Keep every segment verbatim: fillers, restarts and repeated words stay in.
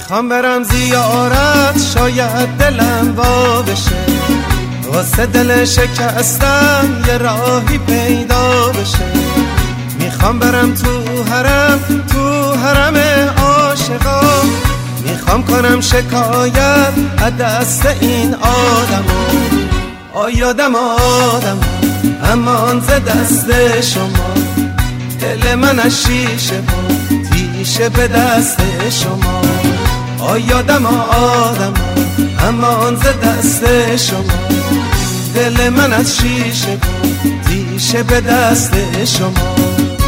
میخوام برم زیارت شاید دلم وا بشه، واسه دل شکستم یه راهی پیدا بشه. میخوام برم تو حرم، تو حرم عاشقا، میخوام کنم شکایت از دست این آدما. آیادم آدم امان ز دست شما، دل من از شیشه بود تیشه به دست شما. آیادم آدم امان ز دست شما، دل من از شیشه بود تیشه به دست شما.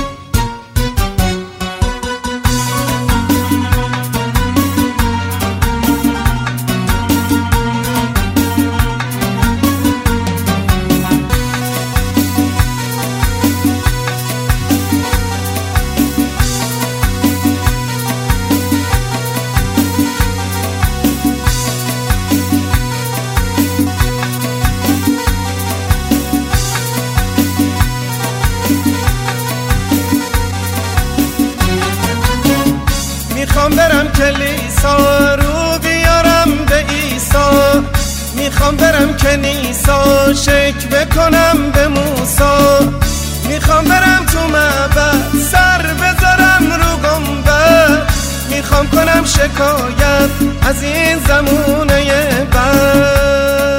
میخوام برم کلیسا رو بیارم به عیسی، میخوام برم کنیسا شک بکنم به موسی، میخوام برم تو معبد سر بذارم رو گنبد، میخوام کنم شکایت از این زمونه بد.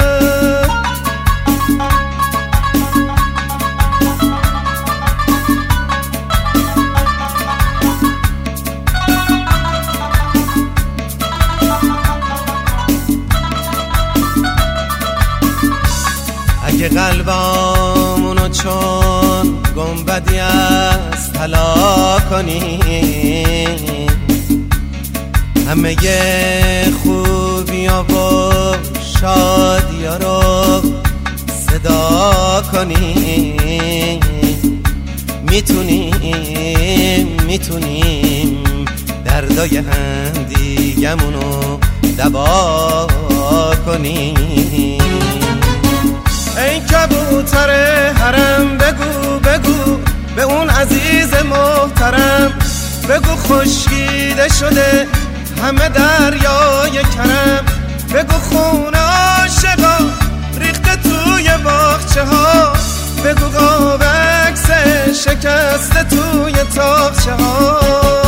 اگه قلبامونو چون گنبدی از طلا کنیم، همه خوبیا و شادیا رو صدا کنیم، میتونیم میتونیم دردای هم دیگمونو دوا کنیم. ای کبوتر حرم بگو بگو به اون عزیز محترم، بگو خشکیده شده همه دریای کرم، بگو خون عاشقا ریخته توی باغچه ها، بگو قاب عکس شکسته توی تاقچه ها.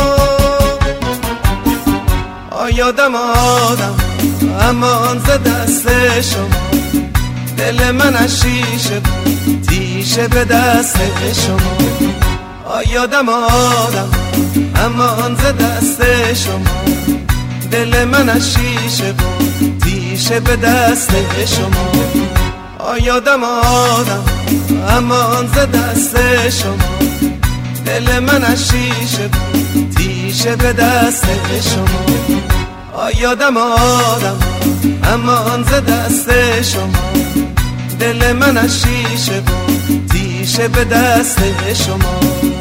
آیادم آدم امان ز دست شما، دل من از شیشه بود تیشه به دست شما. آیادم آدم امان ز دست شما، دل من از شیشه بود تیشه به دست شما. آیادم آدم امان ز دست شما، دل من از شیشه بود تیشه به دست شما. آیادم آدم امان ز دست شما، دل من از شیشه بود تیشه به دست شما.